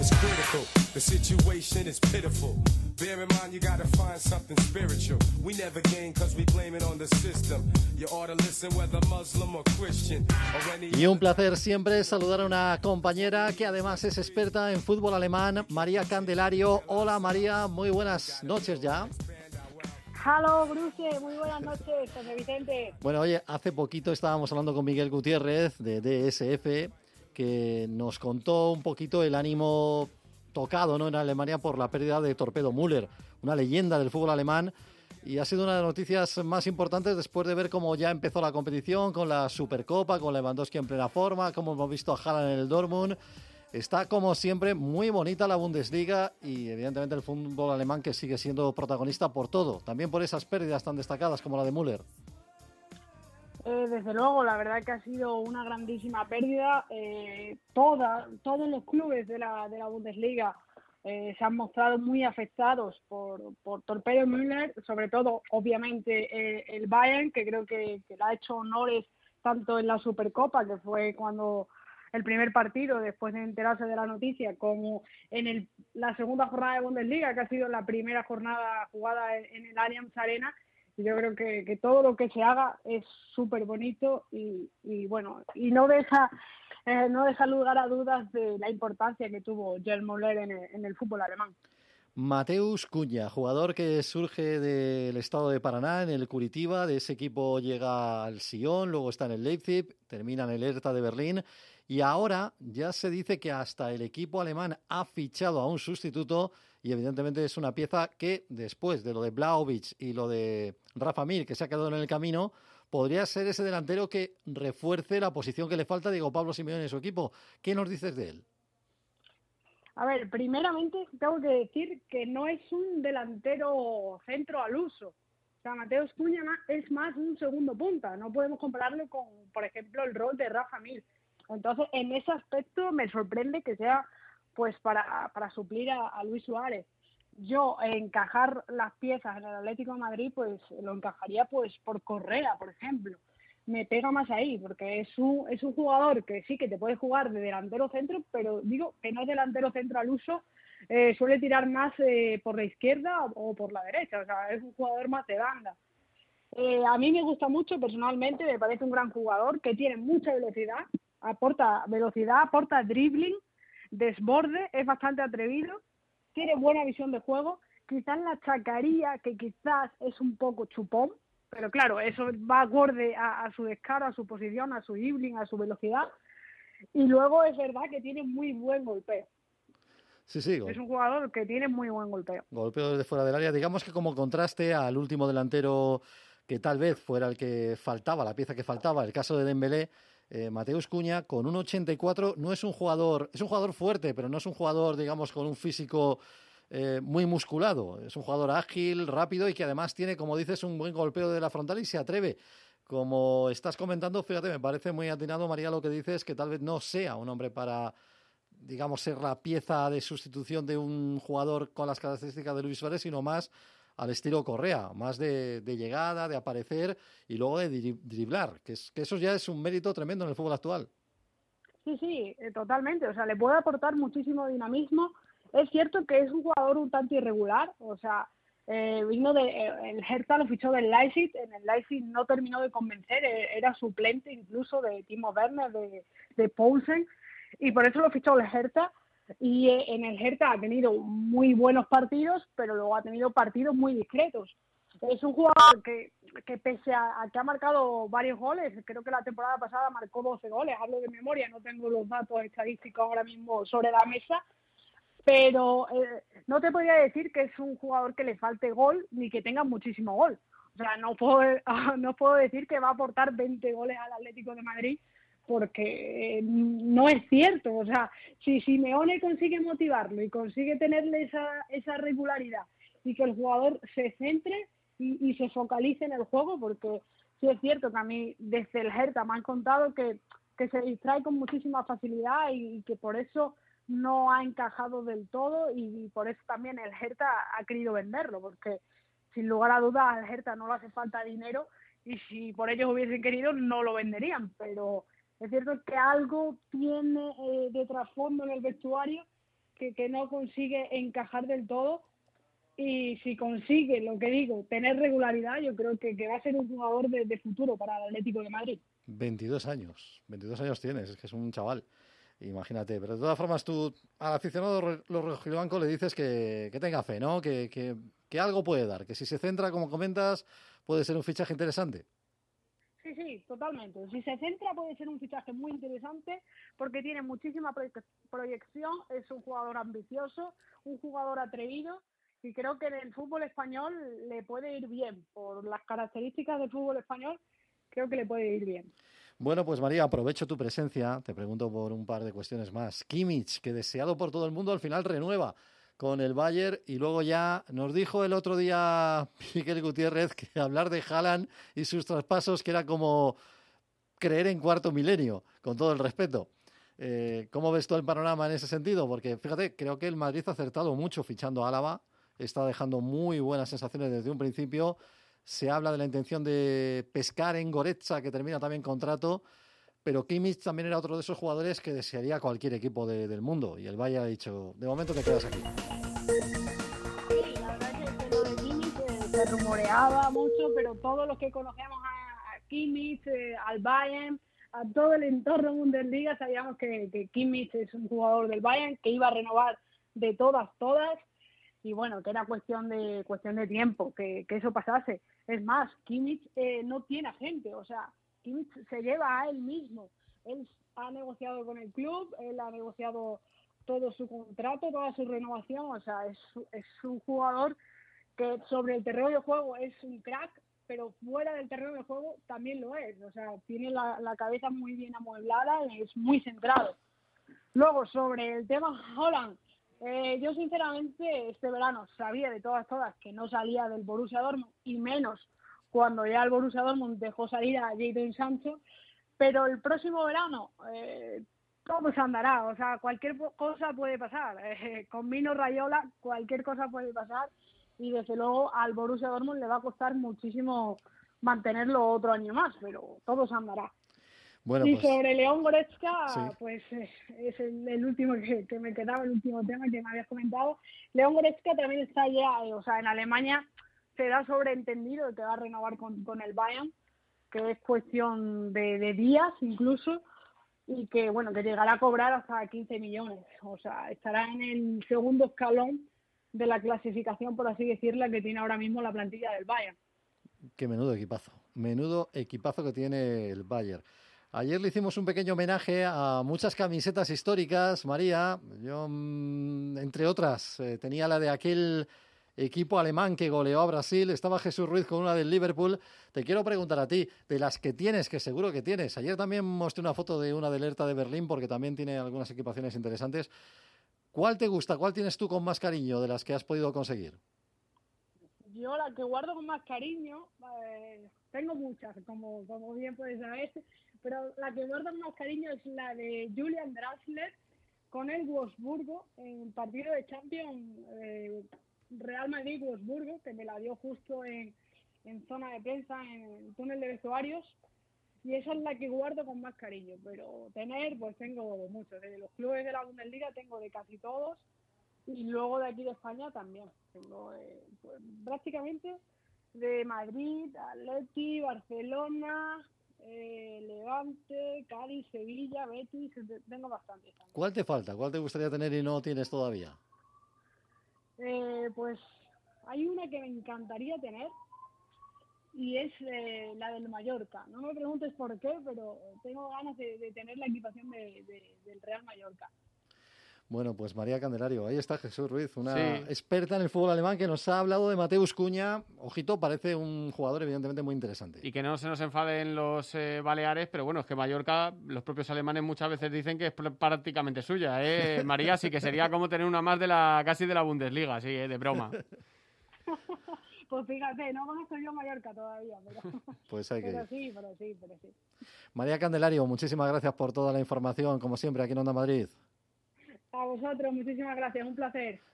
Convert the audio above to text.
is critical. The situation is pitiful. Bear in mind you gotta find something spiritual. We never gain cause we blame it on the system. You ought to listen whether Muslim or Christian or any... Y un placer siempre saludar a una compañera que además es experta en fútbol alemán, María Candelario. Hola María, muy buenas noches ya. Halo, Bruce, muy buenas noches, José Vicente. Bueno, oye, hace poquito estábamos hablando con Miguel Gutiérrez de DSF, que nos contó un poquito el ánimo tocado, ¿no?, en Alemania por la pérdida de Torpedo Müller, una leyenda del fútbol alemán, y ha sido una de las noticias más importantes después de ver cómo ya empezó la competición con la Supercopa, con Lewandowski en plena forma, como hemos visto a Haaland en el Dortmund. Está, como siempre, muy bonita la Bundesliga y, evidentemente, el fútbol alemán, que sigue siendo protagonista por todo, también por esas pérdidas tan destacadas como la de Müller. Desde luego, la verdad que ha sido una grandísima pérdida. Todos los clubes de la Bundesliga se han mostrado muy afectados por Torpedo Müller, sobre todo, obviamente, el Bayern, que creo que le ha hecho honores tanto en la Supercopa, que fue cuando el primer partido después de enterarse de la noticia, como en la segunda jornada de Bundesliga, que ha sido la primera jornada jugada en el Allianz Arena. Yo creo que todo lo que se haga es súper bonito y bueno, y no deja lugar a dudas de la importancia que tuvo Gerd Müller en el fútbol alemán. Mateusz Cunha, jugador que surge del estado de Paraná, en el Curitiba, de ese equipo llega al Sion, luego está en el Leipzig, termina en el Hertha de Berlín y ahora ya se dice que hasta el equipo alemán ha fichado a un sustituto y evidentemente es una pieza que después de lo de Vlahovic y lo de Rafa Mir, que se ha quedado en el camino, podría ser ese delantero que refuerce la posición que le falta a Diego Pablo Simeone en su equipo. ¿Qué nos dices de él? A ver, primeramente tengo que decir que no es un delantero centro al uso. O sea, Mateusz Cunha es más un segundo punta. No podemos compararlo con, por ejemplo, el rol de Rafa Mir. Entonces, en ese aspecto me sorprende que sea pues para suplir a Luis Suárez. Yo encajar las piezas en el Atlético de Madrid, pues lo encajaría pues por Correa, por ejemplo. Me pega más ahí, porque es un jugador que sí que te puede jugar de delantero centro, pero digo que no es delantero centro al uso, suele tirar más por la izquierda o por la derecha, o sea, es un jugador más de banda. A mí me gusta mucho personalmente, me parece un gran jugador que tiene mucha velocidad, aporta dribbling, desborde, es bastante atrevido, tiene buena visión de juego, quizás la achacaría que quizás es un poco chupón, pero claro, eso va acorde a su descaro, a su posición, a su dribbling, a su velocidad. Y luego es verdad que tiene muy buen golpeo. Sí, sí. Es un jugador que tiene muy buen golpeo. Golpeo desde fuera del área. Digamos que como contraste al último delantero que tal vez fuera el que faltaba, la pieza que faltaba, el caso de Dembélé, Mateusz Cunha, con 1,84, no es un jugador fuerte, pero no es un jugador, digamos, con un físico muy musculado. Es un jugador ágil, rápido y que además tiene, como dices, un buen golpeo de la frontal y se atreve. Como estás comentando, fíjate, me parece muy atinado, María, lo que dices, que tal vez no sea un hombre para, digamos, ser la pieza de sustitución de un jugador con las características de Luis Suárez, sino más al estilo Correa, más de llegada, de aparecer y luego de driblar, que eso ya es un mérito tremendo en el fútbol actual. Sí, totalmente. O sea, le puede aportar muchísimo dinamismo. Es cierto que es un jugador un tanto irregular, o sea, vino el Hertha lo fichó del Leipzig, en el Leipzig no terminó de convencer, era suplente incluso de Timo Werner, de Poulsen, y por eso lo fichó el Hertha, y en el Hertha ha tenido muy buenos partidos, pero luego ha tenido partidos muy discretos. Es un jugador que pese a que ha marcado varios goles, creo que la temporada pasada marcó 12 goles, hablo de memoria, no tengo los datos estadísticos ahora mismo sobre la mesa, pero no te podría decir que es un jugador que le falte gol ni que tenga muchísimo gol. O sea, no puedo decir que va a aportar 20 goles al Atlético de Madrid porque no es cierto. O sea, si Simeone consigue motivarlo y consigue tenerle esa regularidad y que el jugador se centre y se focalice en el juego, porque sí es cierto que a mí desde el Hertha me han contado que se distrae con muchísima facilidad y que por eso no ha encajado del todo y por eso también el Hertha ha querido venderlo, porque sin lugar a dudas al Hertha no le hace falta dinero y si por ellos hubiesen querido no lo venderían, pero es cierto que algo tiene de trasfondo en el vestuario que no consigue encajar del todo. Y si consigue, lo que digo, tener regularidad, yo creo que va a ser un jugador de futuro para el Atlético de Madrid. 22 años tienes, es que es un chaval, imagínate. Pero de todas formas tú al aficionado los rojiblanco le dices que tenga fe, ¿no? Que algo puede dar, que si se centra, como comentas, puede ser un fichaje interesante. Sí, totalmente. Si se centra puede ser un fichaje muy interesante porque tiene muchísima proyección, es un jugador ambicioso, un jugador atrevido. Y creo que en el fútbol español le puede ir bien. Por las características del fútbol español, creo que le puede ir bien. Bueno, pues María, aprovecho tu presencia. Te pregunto por un par de cuestiones más. Kimmich, que deseado por todo el mundo, al final renueva con el Bayern. Y luego ya nos dijo el otro día Miguel Gutiérrez que hablar de Haaland y sus traspasos, que era como creer en cuarto milenio, con todo el respeto. ¿Cómo ves tú el panorama en ese sentido? Porque, fíjate, creo que el Madrid ha acertado mucho fichando a Álava. Está dejando muy buenas sensaciones desde un principio. Se habla de la intención de pescar en Goretzka, que termina también contrato, pero Kimmich también era otro de esos jugadores que desearía cualquier equipo del mundo, y el Bayern ha dicho, de momento te quedas aquí. Sí, la verdad que lo de Kimmich se rumoreaba mucho, pero todos los que conocemos a Kimmich, al Bayern, a todo el entorno Bundesliga, sabíamos que Kimmich es un jugador del Bayern, que iba a renovar de todas, y bueno, que era cuestión de tiempo que eso pasase. Es más, Kimmich no tiene agente, o sea, Kimmich se lleva a él mismo. Él ha negociado con el club, él ha negociado todo su contrato, toda su renovación, o sea, es un jugador que sobre el terreno de juego es un crack, pero fuera del terreno de juego también lo es, o sea, tiene la cabeza muy bien amueblada y es muy centrado. Luego, sobre el tema Haaland, yo sinceramente este verano sabía de todas que no salía del Borussia Dortmund, y menos cuando ya el Borussia Dortmund dejó salir a Jadon Sancho, pero el próximo verano todo se andará, o sea, cualquier cosa puede pasar, con Mino Raiola cualquier cosa puede pasar, y desde luego al Borussia Dortmund le va a costar muchísimo mantenerlo otro año más, pero todo se andará. Bueno, y pues, sobre León Goretzka, sí. pues es el último que me quedaba, el último tema que me habías comentado. León Goretzka también está ya, o sea, en Alemania se da sobreentendido que va a renovar con el Bayern, que es cuestión de días incluso, y que, bueno, que llegará a cobrar hasta 15 millones. O sea, estará en el segundo escalón de la clasificación, por así decirla, que tiene ahora mismo la plantilla del Bayern. Qué menudo equipazo que tiene el Bayern. Ayer le hicimos un pequeño homenaje a muchas camisetas históricas, María. Yo, entre otras, tenía la de aquel equipo alemán que goleó a Brasil. Estaba Jesús Ruiz con una del Liverpool. Te quiero preguntar a ti, de las que tienes, que seguro que tienes. Ayer también mostré una foto de una del Hertha de Berlín, porque también tiene algunas equipaciones interesantes. ¿Cuál te gusta? ¿Cuál tienes tú con más cariño de las que has podido conseguir? Yo la que guardo con más cariño, tengo muchas, como bien puedes saber, pero la que guardo con más cariño es la de Julian Draxler con el Wolfsburgo en el partido de Champions, Real Madrid-Wolfsburgo, que me la dio justo en zona de prensa, en el túnel de vestuarios, y esa es la que guardo con más cariño, pero pues tengo muchos, de los clubes de la Bundesliga tengo de casi todos, y luego de aquí de España también. Tengo pues, prácticamente de Madrid, Atleti, Barcelona, Levante, Cádiz, Sevilla, Betis, tengo bastantes. ¿Cuál te falta? ¿Cuál te gustaría tener y no tienes todavía? Pues hay una que me encantaría tener y es la del Mallorca. No me preguntes por qué, pero tengo ganas de tener la equipación del Real Mallorca. Bueno, pues María Candelario, ahí está Jesús Ruiz, una Sí. experta en el fútbol alemán que nos ha hablado de Mateus Cunha. Ojito, parece un jugador evidentemente muy interesante. Y que no se nos enfaden los Baleares, pero bueno, es que Mallorca, los propios alemanes muchas veces dicen que es prácticamente suya, ¿eh, María? Sí que sería como tener una más casi de la Bundesliga, sí, de broma. Pues fíjate, no conozco yo Mallorca todavía, pero, pues hay pero que... sí. María Candelario, muchísimas gracias por toda la información, como siempre, aquí en Onda Madrid. A vosotros, muchísimas gracias, un placer.